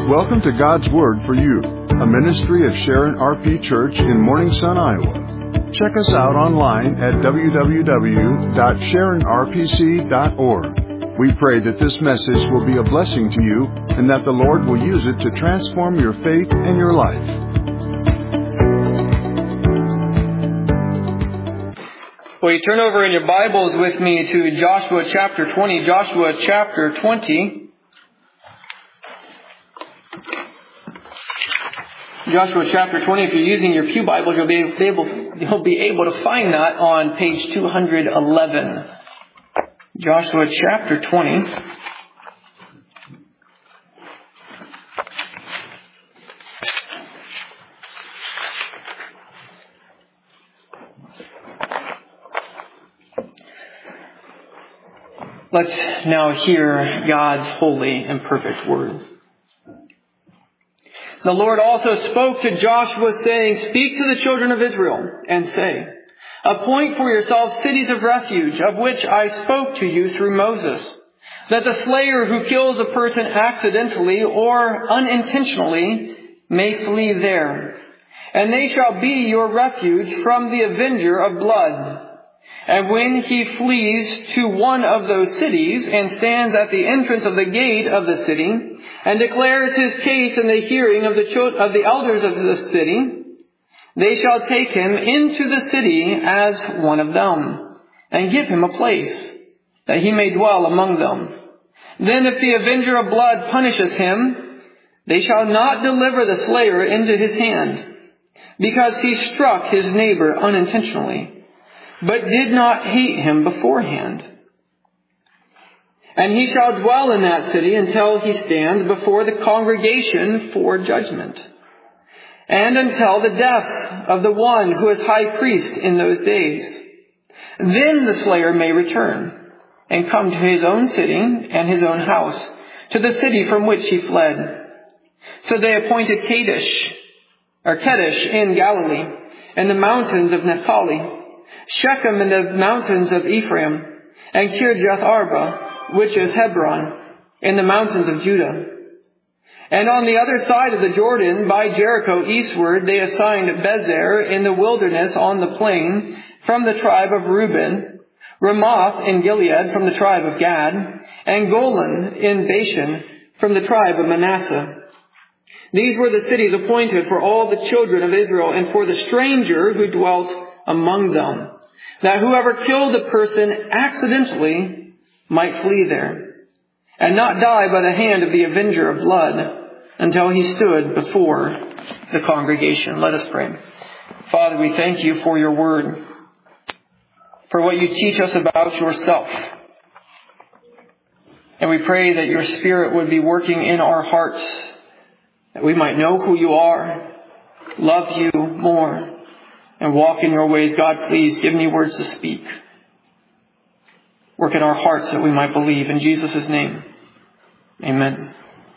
Welcome to God's Word for You, a ministry of Sharon RP Church in Morning Sun, Iowa. Check us out online at www.sharonrpc.org. We pray that this message will be a blessing to you and that the Lord will use it to transform your faith and your life. Well, you turn over in your Bibles with me to Joshua chapter 20. Joshua chapter 20. Joshua chapter 20, if you're using your pew Bibles, you'll be able to find that on page 211. Joshua chapter 20. Let's now hear God's holy and perfect word. The Lord also spoke to Joshua, saying, "Speak to the children of Israel, and say, appoint for yourselves cities of refuge, of which I spoke to you through Moses, that the slayer who kills a person accidentally or unintentionally may flee there. And they shall be your refuge from the avenger of blood. And when he flees to one of those cities and stands at the entrance of the gate of the city and declares his case in the hearing of the elders of the city, they shall take him into the city as one of them and give him a place that he may dwell among them. Then if the avenger of blood punishes him, they shall not deliver the slayer into his hand, because he struck his neighbor unintentionally, but did not hate him beforehand. And he shall dwell in that city until he stands before the congregation for judgment, and until the death of the one who is high priest in those days. Then the slayer may return and come to his own city and his own house, to the city from which he fled." So they appointed Kadesh in Galilee, and the mountains of Naphtali, Shechem in the mountains of Ephraim, and Kirjath Arba, which is Hebron, in the mountains of Judah. And on the other side of the Jordan, by Jericho eastward, they assigned Bezer in the wilderness on the plain from the tribe of Reuben, Ramoth in Gilead from the tribe of Gad, and Golan in Bashan from the tribe of Manasseh. These were the cities appointed for all the children of Israel and for the stranger who dwelt among them, that whoever killed a person accidentally might flee there, and not die by the hand of the avenger of blood until he stood before the congregation. Let us pray. Father, we thank you for your word, for what you teach us about yourself. And we pray that your Spirit would be working in our hearts, that we might know who you are, love you more, and walk in your ways. God, please give me words to speak. Work in our hearts that we might believe. In Jesus' name, amen.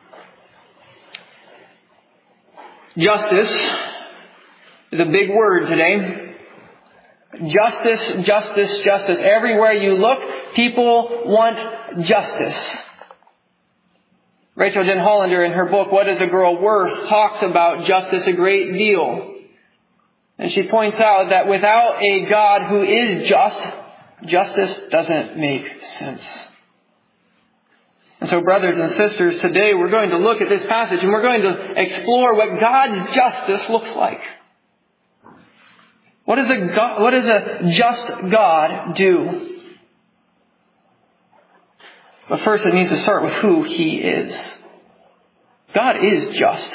Justice is a big word today. Justice, justice, justice. Everywhere you look, people want justice. Rachel Denhollander, in her book, What is a Girl Worth?, talks about justice a great deal. And she points out that without a God who is just, justice doesn't make sense. And so, brothers and sisters, today we're going to look at this passage and we're going to explore what God's justice looks like. What does a just God do? But first it needs to start with who He is. God is just.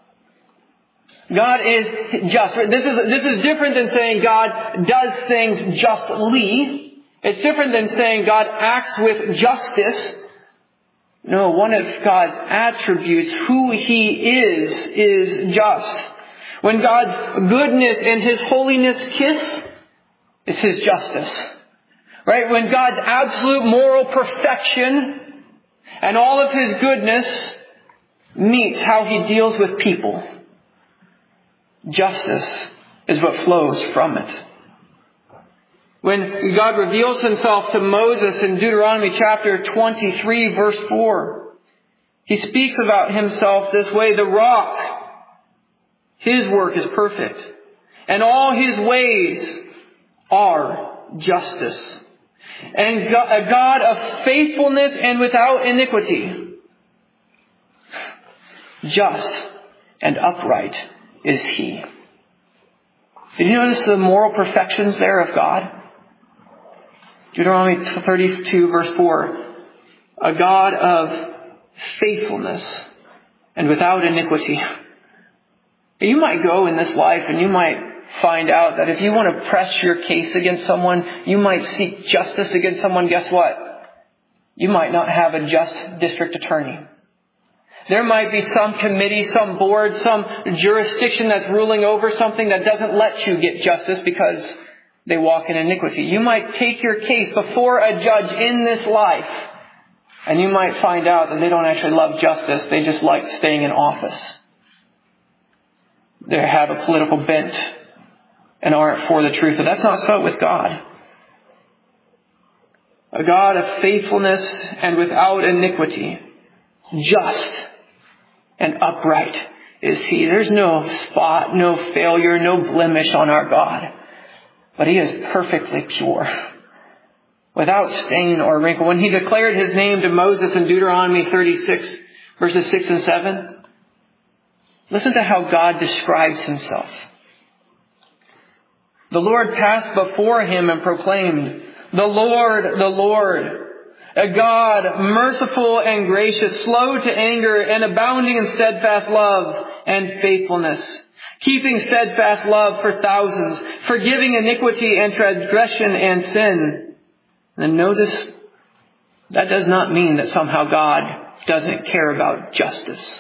God is just. This is different than saying God does things justly. It's different than saying God acts with justice. No, one of God's attributes, who He is just. When God's goodness and His holiness kiss, it's His justice. Right? When God's absolute moral perfection and all of His goodness meets how He deals with people, justice is what flows from it. When God reveals Himself to Moses in Deuteronomy chapter 23, verse 4, He speaks about himself this way: the rock, his work is perfect, and all his ways are justice. And a God of faithfulness and without iniquity. Just and upright is he. Did you notice the moral perfections there of God? Deuteronomy 32 verse 4. A God of faithfulness and without iniquity. You might go in this life and you might find out that if you want to press your case against someone, you might seek justice against someone. Guess what? You might not have a just district attorney. There might be some committee, some board, some jurisdiction that's ruling over something that doesn't let you get justice because they walk in iniquity. You might take your case before a judge in this life, and you might find out that they don't actually love justice. They just like staying in office. They have a political bent and aren't for the truth. But that's not so with God. A God of faithfulness and without iniquity. Just and upright is he. There's no spot, no failure, no blemish on our God. But he is perfectly pure, without stain or wrinkle. When he declared his name to Moses in Deuteronomy 36, verses 6 and 7, listen to how God describes himself. The Lord passed before him and proclaimed, the Lord, a God merciful and gracious, slow to anger and abounding in steadfast love and faithfulness, keeping steadfast love for thousands, forgiving iniquity and transgression and sin. And notice, that does not mean that somehow God doesn't care about justice,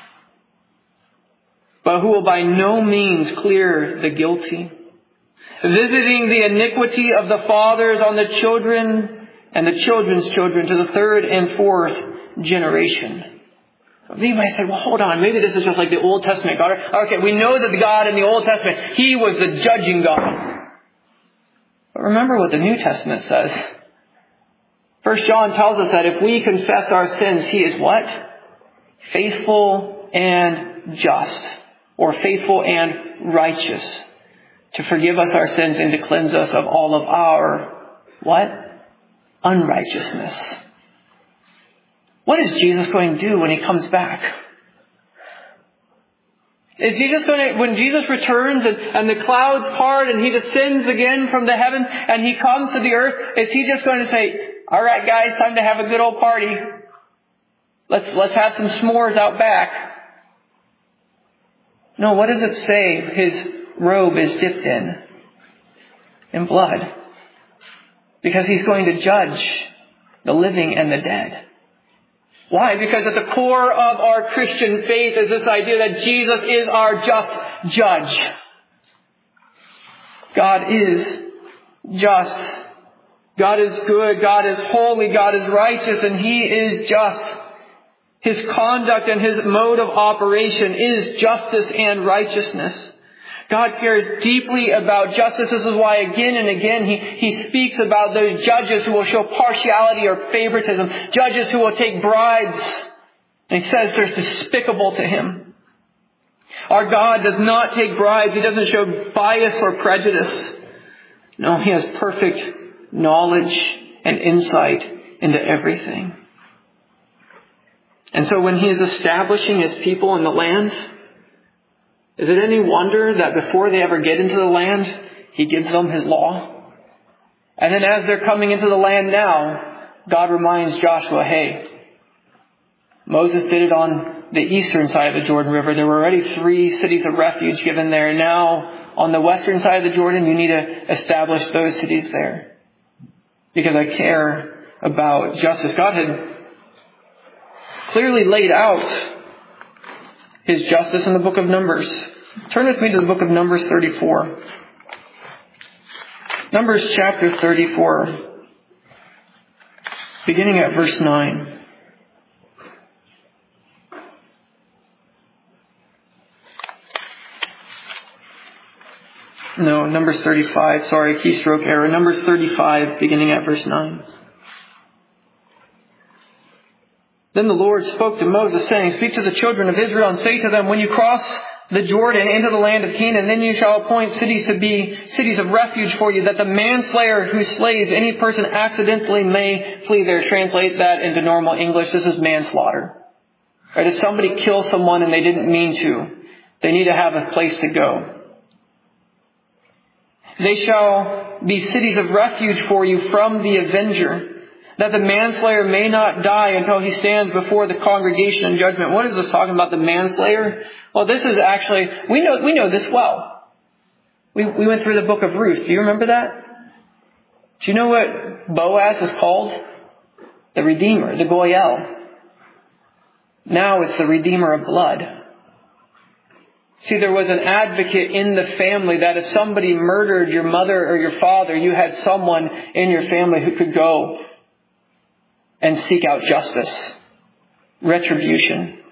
but who will by no means clear the guilty, visiting the iniquity of the fathers on the children and the children's children to the third and fourth generation. You might say, well, hold on. Maybe this is just like the Old Testament God. Okay, we know that the God in the Old Testament, he was the judging God. But remember what the New Testament says. 1 John tells us that if we confess our sins, he is what? Faithful and just. Or faithful and righteous. To forgive us our sins and to cleanse us of all of our, what? Unrighteousness. What is Jesus going to do when he comes back? Is he just going to, when Jesus returns and the clouds part and he descends again from the heavens and he comes to the earth, is he just going to say, all right guys, time to have a good old party. Let's have some s'mores out back. No, what does it say his robe is dipped in blood? Because he's going to judge the living and the dead. Why? Because at the core of our Christian faith is this idea that Jesus is our just judge. God is just. God is good. God is holy. God is righteous. And he is just. His conduct and his mode of operation is justice and righteousness. God cares deeply about justice. This is why again and again he speaks about those judges who will show partiality or favoritism. Judges who will take bribes. And he says they're despicable to him. Our God does not take bribes. He doesn't show bias or prejudice. No, he has perfect knowledge and insight into everything. And so when he is establishing his people in the land, is it any wonder that before they ever get into the land, he gives them his law? And then as they're coming into the land now, God reminds Joshua, hey, Moses did it on the eastern side of the Jordan River. There were already 3 cities of refuge given there. Now, on the western side of the Jordan, you need to establish those cities there. Because I care about justice. God had clearly laid out his justice in the book of Numbers. Turn with me to the book of Numbers 34. Numbers chapter 34, beginning at verse 9. No, Numbers 35. Sorry, keystroke error. Numbers 35, beginning at verse 9. Then the Lord spoke to Moses, saying, Speak to the children of Israel and say to them, When you cross the Jordan into the land of Canaan, then you shall appoint cities to be cities of refuge for you, that the manslayer who slays any person accidentally may flee there. Translate that into normal English. This is manslaughter. Right? If somebody kills someone and they didn't mean to, they need to have a place to go. They shall be cities of refuge for you from the avenger, that the manslayer may not die until he stands before the congregation in judgment. What is this talking about, the manslayer? Well, this is actually, we know this well. We went through the book of Ruth. Do you remember that? Do you know what Boaz was called? The Redeemer, the Goyel. Now it's the Redeemer of blood. See, there was an advocate in the family that if somebody murdered your mother or your father, you had someone in your family who could go and seek out justice, retribution.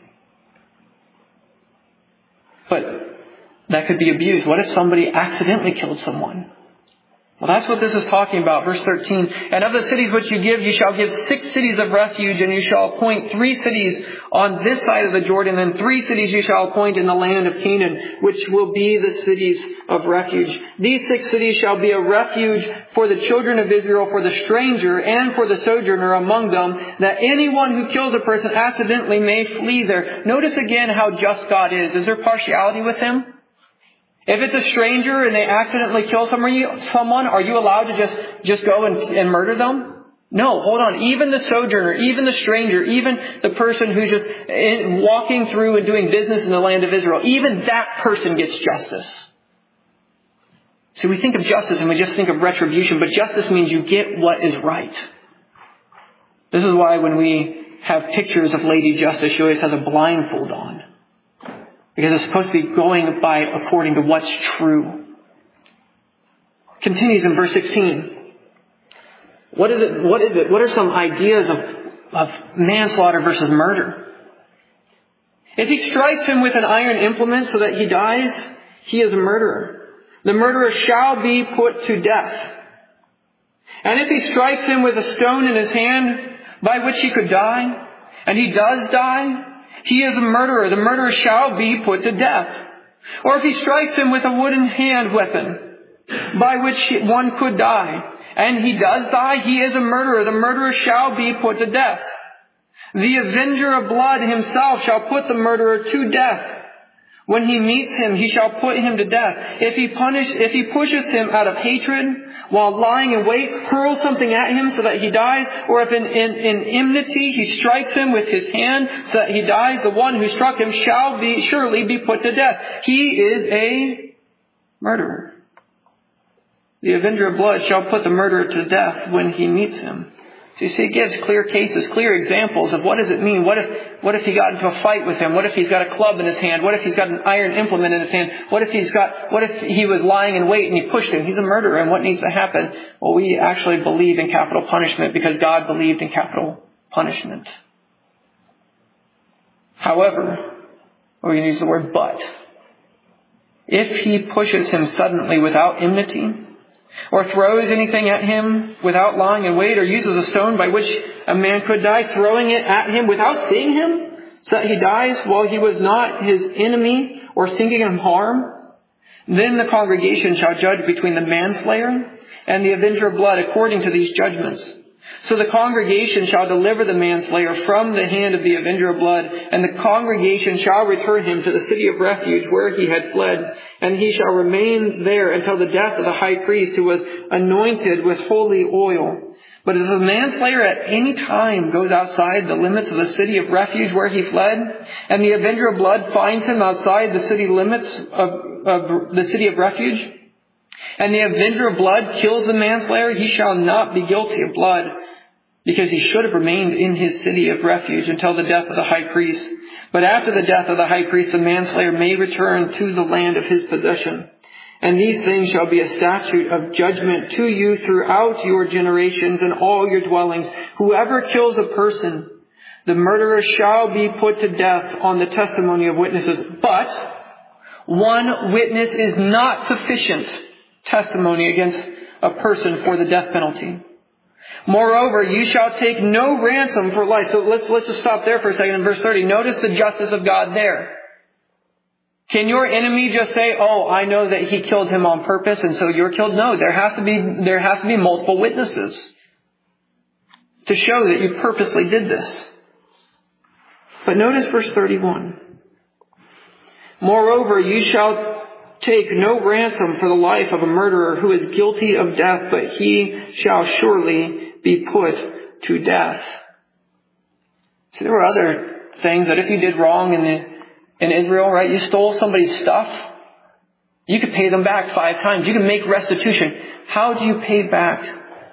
But that could be abused. What if somebody accidentally killed someone? Well, that's what this is talking about. Verse 13. And of the cities which you give, you shall give 6 cities of refuge, and you shall appoint 3 cities on this side of the Jordan, and 3 cities you shall appoint in the land of Canaan, which will be the cities of refuge. These 6 cities shall be a refuge for the children of Israel, for the stranger and for the sojourner among them, that anyone who kills a person accidentally may flee there. Notice again how just God is. Is there partiality with Him? If it's a stranger and they accidentally kill someone, are you allowed to just go and murder them? No, hold on. Even the sojourner, even the stranger, even the person who's just walking through and doing business in the land of Israel, even that person gets justice. See, we think of justice and we just think of retribution, but justice means you get what is right. This is why when we have pictures of Lady Justice, she always has a blindfold on. Because it's supposed to be going by according to what's true. Continues in verse 16. What is it? What are some ideas of manslaughter versus murder? If he strikes him with an iron implement so that he dies, he is a murderer. The murderer shall be put to death. And if he strikes him with a stone in his hand by which he could die, and he does die, he is a murderer. The murderer shall be put to death. Or if he strikes him with a wooden hand weapon by which one could die, and he does die, he is a murderer. The murderer shall be put to death. The avenger of blood himself shall put the murderer to death. When he meets him, he shall put him to death. If he pushes him out of hatred, while lying in wait, hurls something at him so that he dies, or if in enmity he strikes him with his hand so that he dies, the one who struck him shall surely be put to death. He is a murderer. The avenger of blood shall put the murderer to death when he meets him. So you see, it gives clear cases, clear examples of what does it mean. What if he got into a fight with him? What if he's got a club in his hand? What if he's got an iron implement in his hand? What if he was lying in wait and he pushed him? He's a murderer. And what needs to happen? Well, we actually believe in capital punishment because God believed in capital punishment. However, we're going to use the word but. If he pushes him suddenly without enmity, or throws anything at him without lying in wait, or uses a stone by which a man could die, throwing it at him without seeing him, so that he dies while he was not his enemy or seeking him harm, then the congregation shall judge between the manslayer and the avenger of blood according to these judgments. So the congregation shall deliver the manslayer from the hand of the avenger of blood, and the congregation shall return him to the city of refuge where he had fled, and he shall remain there until the death of the high priest who was anointed with holy oil. But if the manslayer at any time goes outside the limits of the city of refuge where he fled, and the avenger of blood finds him outside the city limits of the city of refuge, and the avenger of blood kills the manslayer, he shall not be guilty of blood, because he should have remained in his city of refuge until the death of the high priest. But after the death of the high priest, the manslayer may return to the land of his possession. And these things shall be a statute of judgment to you throughout your generations and all your dwellings. Whoever kills a person, the murderer shall be put to death on the testimony of witnesses. But one witness is not sufficient testimony against a person for the death penalty. Moreover, you shall take no ransom for life. So let's just stop there for a second in verse 30. Notice the justice of God there. Can your enemy just say, oh, I know that he killed him on purpose and so you're killed? No, there has to be multiple witnesses to show that you purposely did this. But notice verse 31. Moreover, you shall take no ransom for the life of a murderer who is guilty of death, but he shall surely be put to death. See, there were other things that if you did wrong in Israel, right? You stole somebody's stuff. You could pay them back 5 times. You can make restitution. How do you pay back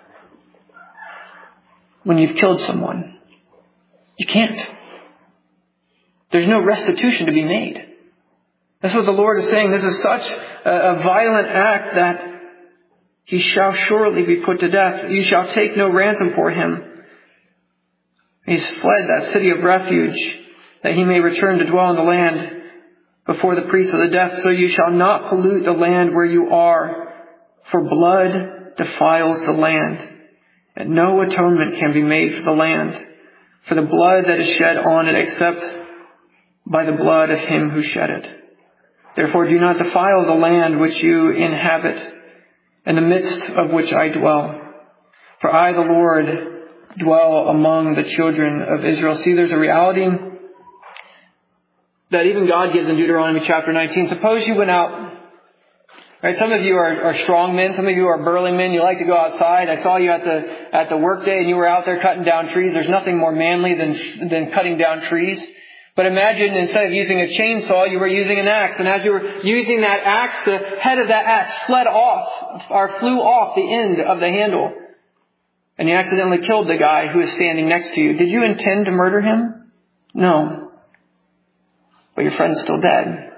when you've killed someone? You can't. There's no restitution to be made. That's what the Lord is saying. This is such a violent act that he shall surely be put to death. You shall take no ransom for him. He's fled that city of refuge that he may return to dwell in the land before the priest of the death. So you shall not pollute the land where you are, for blood defiles the land, and no atonement can be made for the land, for the blood that is shed on it except by the blood of him who shed it. Therefore do not defile the land which you inhabit, in the midst of which I dwell. For I, the Lord, dwell among the children of Israel. See, there's a reality that even God gives in Deuteronomy chapter 19. Suppose you went out. Right, some of you are strong men. Some of you are burly men. You like to go outside. I saw you at the work day and you were out there cutting down trees. There's nothing more manly than cutting down trees. But imagine instead of using a chainsaw, you were using an axe. And as you were using that axe, the head of that axe flew off the end of the handle. And you accidentally killed the guy who was standing next to you. Did you intend to murder him? No. But your friend's still dead.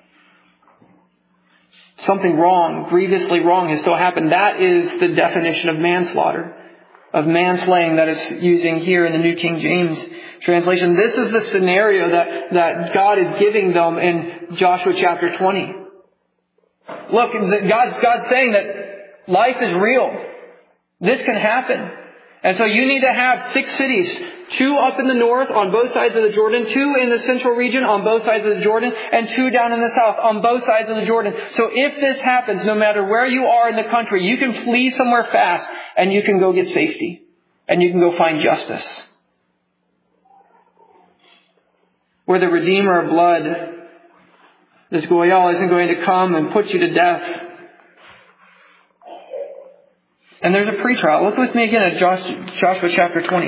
Something wrong, grievously wrong, has still happened. That is the definition of manslaughter, of manslaying that is using here in the New King James translation. This is the scenario that God is giving them in Joshua chapter 20. Look, God's saying that life is real. This can happen. And so you need to have 6 cities, 2 up in the north on both sides of the Jordan, 2 in the central region on both sides of the Jordan, and 2 down in the south on both sides of the Jordan. So if this happens, no matter where you are in the country, you can flee somewhere fast and you can go get safety. And you can go find justice. Where the Redeemer of blood, this Goyal, isn't going to come and put you to death. And there's a pretrial. Look with me again at Joshua chapter 20.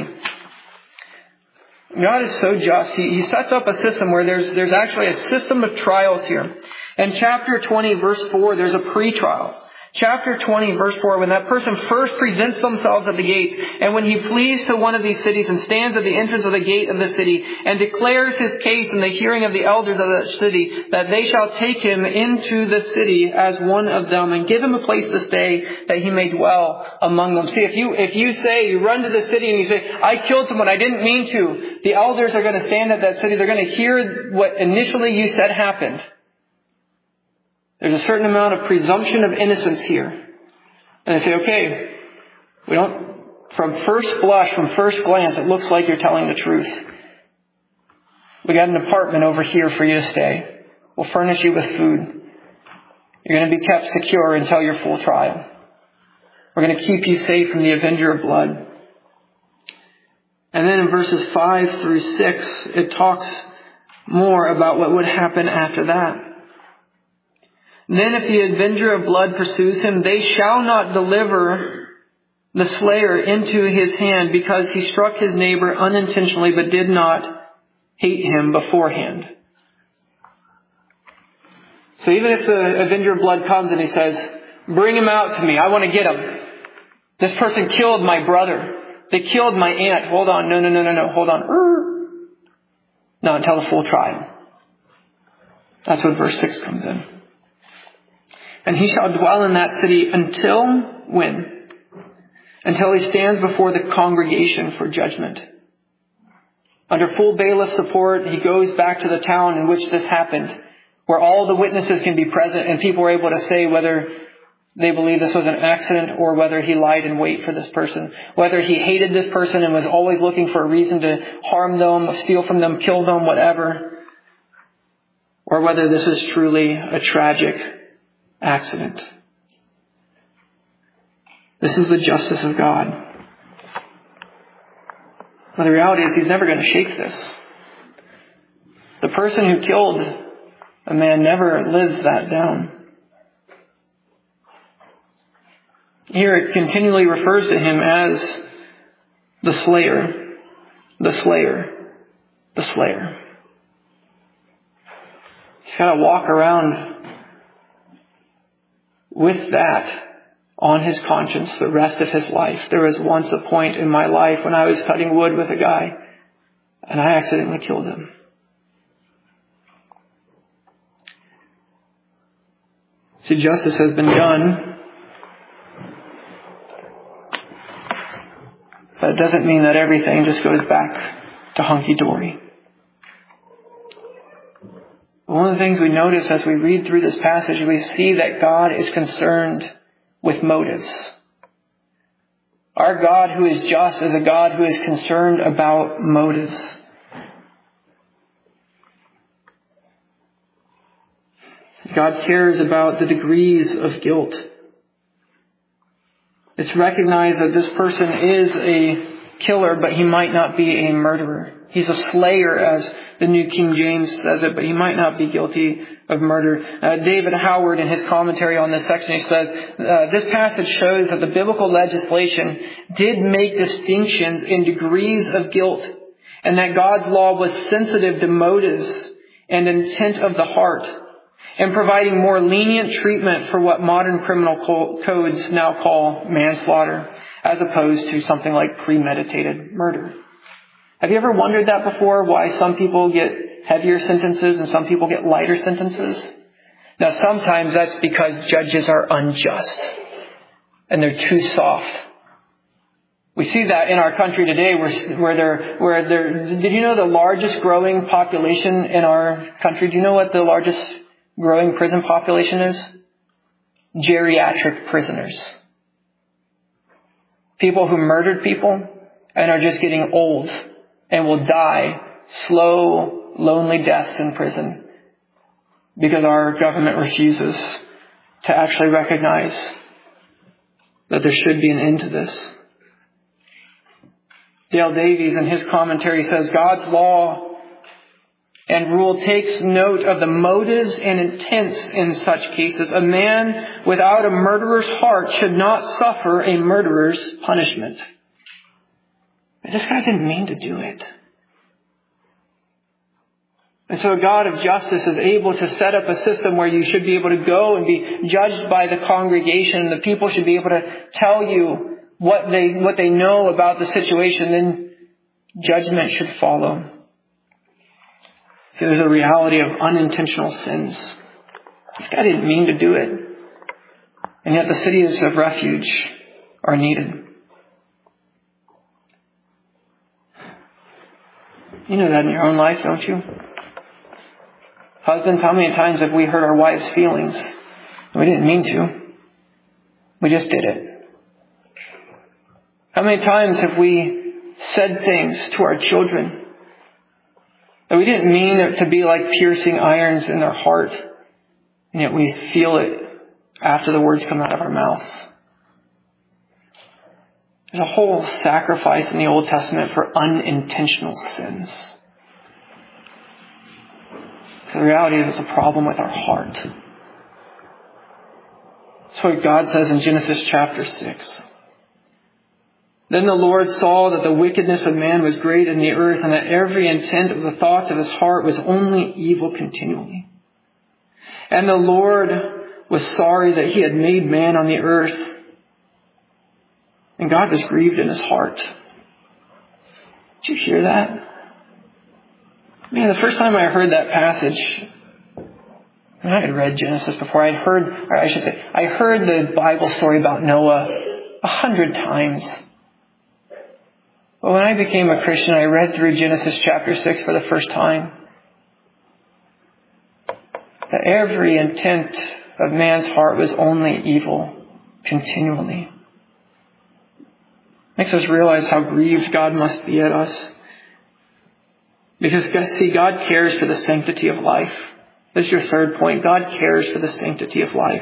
God is so just. He sets up a system where there's actually a system of trials here. In chapter 20, verse 4, there's a pretrial. Chapter 20, verse 4, when that person first presents themselves at the gate, and when he flees to one of these cities and stands at the entrance of the gate of the city and declares his case in the hearing of the elders of that city, that they shall take him into the city as one of them and give him a place to stay that he may dwell among them. See, if you say, you run to the city and you say, I killed someone, I didn't mean to, the elders are going to stand at that city. They're going to hear what initially you said happened. There's a certain amount of presumption of innocence here. And they say, okay, from first blush, from first glance, it looks like you're telling the truth. We got an apartment over here for you to stay. We'll furnish you with food. You're going to be kept secure until your full trial. We're going to keep you safe from the avenger of blood. And then in verses 5 through 6, it talks more about what would happen after that. Then if the avenger of blood pursues him, they shall not deliver the slayer into his hand, because he struck his neighbor unintentionally but did not hate him beforehand. So even if the avenger of blood comes and he says, bring him out to me, I want to get him. This person killed my brother. They killed my aunt. Hold on, no, hold on. Not until the full trial. That's what verse 6 comes in. And he shall dwell in that city until when? Until he stands before the congregation for judgment. Under full bailiff support, he goes back to the town in which this happened, where all the witnesses can be present and people are able to say whether they believe this was an accident or whether he lied in wait for this person. Whether he hated this person and was always looking for a reason to harm them, steal from them, kill them, whatever. Or whether this is truly a tragic accident. This is the justice of God. But the reality is he's never going to shake this. The person who killed a man never lives that down. Here it continually refers to him as the slayer, the slayer, the slayer. He's got to walk around with that on his conscience the rest of his life. There was once a point in my life when I was cutting wood with a guy and I accidentally killed him. See, justice has been done. But it doesn't mean that everything just goes back to hunky-dory. One of the things we notice as we read through this passage, we see that God is concerned with motives. Our God who is just is a God who is concerned about motives. God cares about the degrees of guilt. It's recognized that this person is a killer, but he might not be a murderer. He's a slayer, as the New King James says it, but he might not be guilty of murder. David Howard, in his commentary on this section, he says, this passage shows that the biblical legislation did make distinctions in degrees of guilt, and that God's law was sensitive to motives and intent of the heart, and providing more lenient treatment for what modern criminal codes now call manslaughter, as opposed to something like premeditated murder. Have you ever wondered that before, why some people get heavier sentences and some people get lighter sentences? Now, sometimes that's because judges are unjust and they're too soft. We see that in our country today where did you know the largest growing population in our country? Do you know what the largest growing prison population is? Geriatric prisoners. People who murdered people and are just getting old and will die slow, lonely deaths in prison because our government refuses to actually recognize that there should be an end to this. Dale Davies, in his commentary, says God's law and rule takes note of the motives and intents in such cases. A man without a murderer's heart should not suffer a murderer's punishment. But this guy didn't mean to do it. And so a God of justice is able to set up a system where you should be able to go and be judged by the congregation. The people should be able to tell you what they know about the situation. Then judgment should follow. See, there's a reality of unintentional sins. This guy didn't mean to do it. And yet the cities of refuge are needed. You know that in your own life, don't you? Husbands, how many times have we hurt our wives' feelings? We didn't mean to. We just did it. How many times have we said things to our children that we didn't mean it to be like piercing irons in their heart, and yet we feel it after the words come out of our mouths? There's a whole sacrifice in the Old Testament for unintentional sins. The reality is it's a problem with our heart. That's what God says in Genesis chapter 6. Then the Lord saw that the wickedness of man was great in the earth, and that every intent of the thoughts of his heart was only evil continually. And the Lord was sorry that he had made man on the earth. And God was grieved in his heart. Did you hear that? Man, the first time I heard that passage, and I had read Genesis before, I heard the Bible story about Noah 100 times. But when I became a Christian, I read through Genesis chapter 6 for the first time. That every intent of man's heart was only evil continually. Makes us realize how grieved God must be at us. Because, see, God cares for the sanctity of life. This is your third point. God cares for the sanctity of life.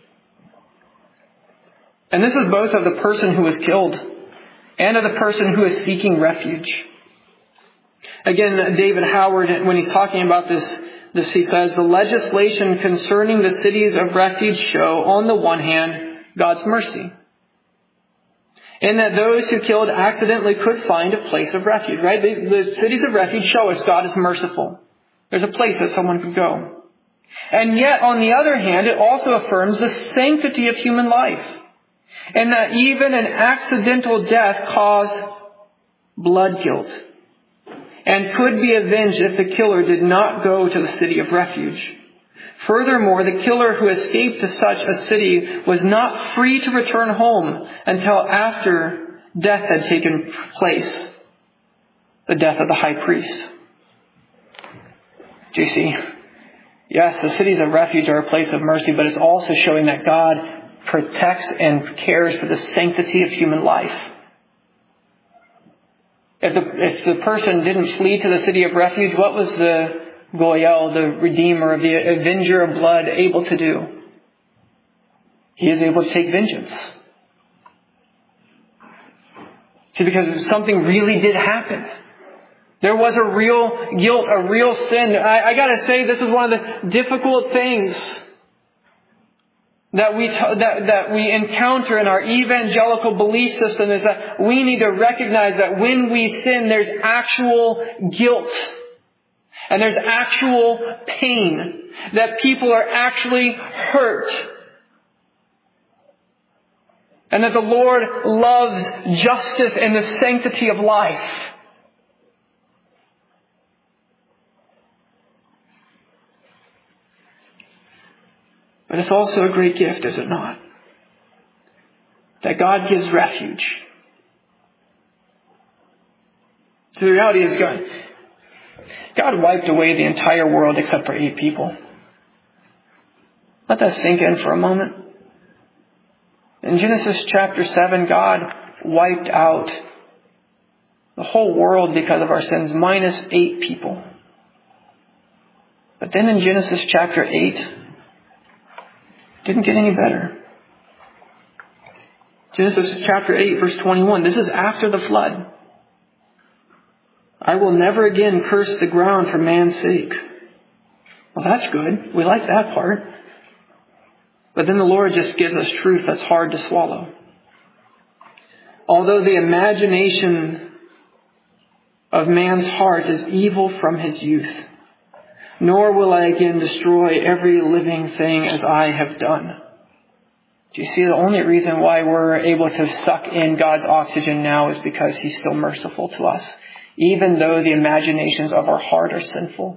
And this is both of the person who was killed and of the person who is seeking refuge. Again, David Howard, when he's talking about this he says, the legislation concerning the cities of refuge show, on the one hand, God's mercy. In that those who killed accidentally could find a place of refuge, right? The cities of refuge show us God is merciful. There's a place that someone could go. And yet, on the other hand, it also affirms the sanctity of human life. And that even an accidental death caused blood guilt and could be avenged if the killer did not go to the city of refuge. Furthermore, the killer who escaped to such a city was not free to return home until after death had taken place, the death of the high priest. Do you see? Yes, the cities of refuge are a place of mercy, but it's also showing that God protects and cares for the sanctity of human life. If the person didn't flee to the city of refuge, what was the Goyel, the Redeemer, the Avenger of blood, able to do? He is able to take vengeance. See, because something really did happen. There was a real guilt, a real sin. I got to say, this is one of the difficult things that we encounter in our evangelical belief system, is that we need to recognize that when we sin, there's actual guilt. And there's actual pain. That people are actually hurt. And that the Lord loves justice and the sanctity of life. But it's also a great gift, is it not? That God gives refuge. So the reality is God wiped away the entire world except for 8 people. Let that sink in for a moment. In Genesis chapter 7, God wiped out the whole world because of our sins, minus 8 people. But then in Genesis chapter 8, didn't get any better. Genesis chapter 8, verse 21. This is after the flood. I will never again curse the ground for man's sake. Well, that's good. We like that part. But then the Lord just gives us truth that's hard to swallow. Although the imagination of man's heart is evil from his youth, nor will I again destroy every living thing as I have done. Do you see, the only reason why we're able to suck in God's oxygen now is because He's still merciful to us, even though the imaginations of our heart are sinful.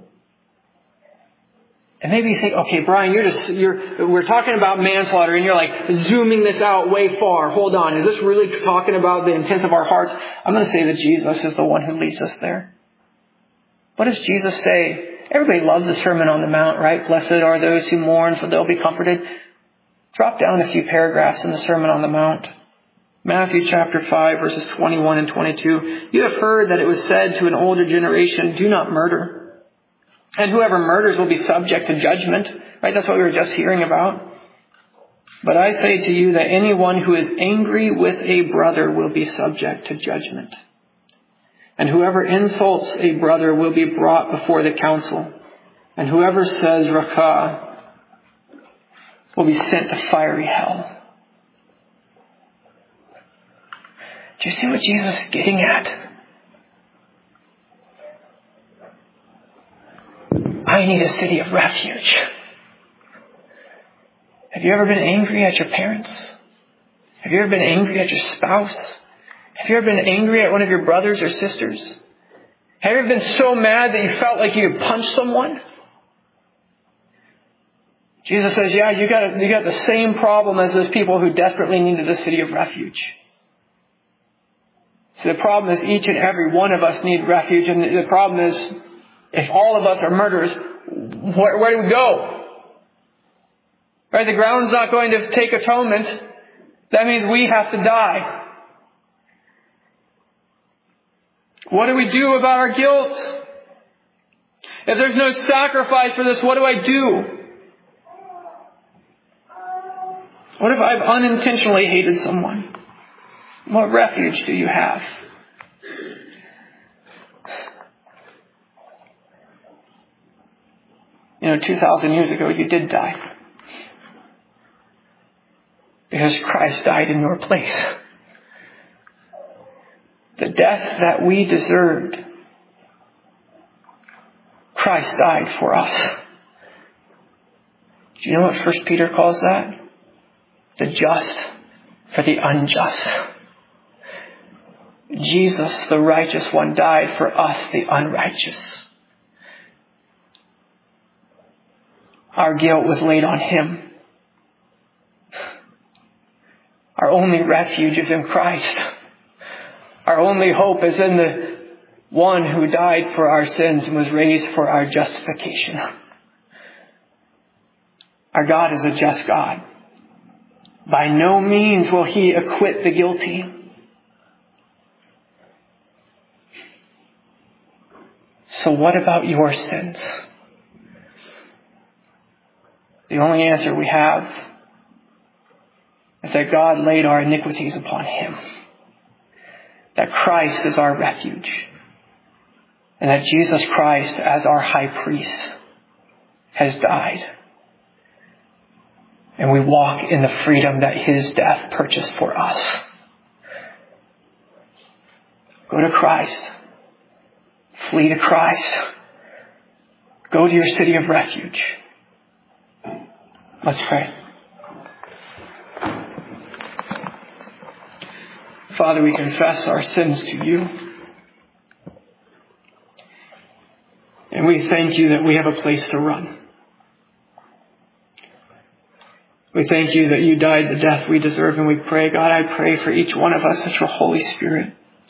And maybe you think, okay, Brian, we're talking about manslaughter and you're like zooming this out way far. Hold on. Is this really talking about the intent of our hearts? I'm going to say that Jesus is the one who leads us there. What does Jesus say? Everybody loves the Sermon on the Mount, right? Blessed are those who mourn, for they'll be comforted. Drop down a few paragraphs in the Sermon on the Mount. Matthew chapter 5, verses 21 and 22. You have heard that it was said to an older generation, do not murder. And whoever murders will be subject to judgment. Right? That's what we were just hearing about. But I say to you that anyone who is angry with a brother will be subject to judgment. And whoever insults a brother will be brought before the council. And whoever says rakah will be sent to fiery hell. Do you see what Jesus is getting at? I need a city of refuge. Have you ever been angry at your parents? Have you ever been angry at your spouse? Have you ever been angry at one of your brothers or sisters? Have you ever been so mad that you felt like you could punch someone? Jesus says, yeah, you got the same problem as those people who desperately needed a city of refuge. So the problem is each and every one of us need refuge. And the problem is, if all of us are murderers, where do we go? Right? The ground's not going to take atonement. That means we have to die. What do we do about our guilt? If there's no sacrifice for this, what do I do? What if I've unintentionally hated someone? What refuge do you have? 2,000 years ago, you did die. Because Christ died in your place. The death that we deserved, Christ died for us. Do you know what 1 Peter calls that? The just for the unjust. Jesus, the righteous one, died for us, the unrighteous. Our guilt was laid on Him. Our only refuge is in Christ. Our only hope is in the one who died for our sins and was raised for our justification. Our God is a just God. By no means will He acquit the guilty. So what about your sins? The only answer we have is that God laid our iniquities upon Him. That Christ is our refuge. And that Jesus Christ, as our high priest, has died. And we walk in the freedom that His death purchased for us. Go to Christ. Flee to Christ. Go to your city of refuge. Let's pray. Father, we confess our sins to You. And we thank You that we have a place to run. We thank You that You died the death we deserve, and we pray, God, I pray for each one of us that Your Holy Spirit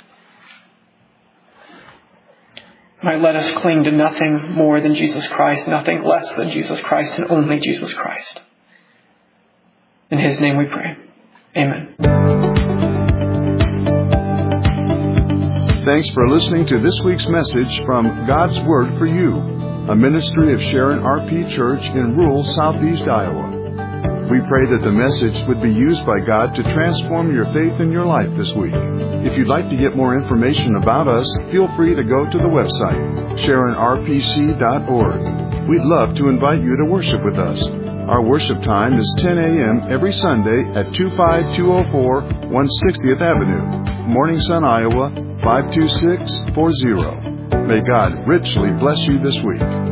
might let us cling to nothing more than Jesus Christ, nothing less than Jesus Christ, and only Jesus Christ. In His name we pray. Amen. Thanks for listening to this week's message from God's Word for You, a ministry of Sharon RP Church in rural southeast Iowa. We pray that the message would be used by God to transform your faith in your life this week. If you'd like to get more information about us, feel free to go to the website, SharonRPC.org. We'd love to invite you to worship with us. Our worship time is 10 a.m. every Sunday at 25204 160th Avenue, Morning Sun, Iowa, 52640. May God richly bless you this week.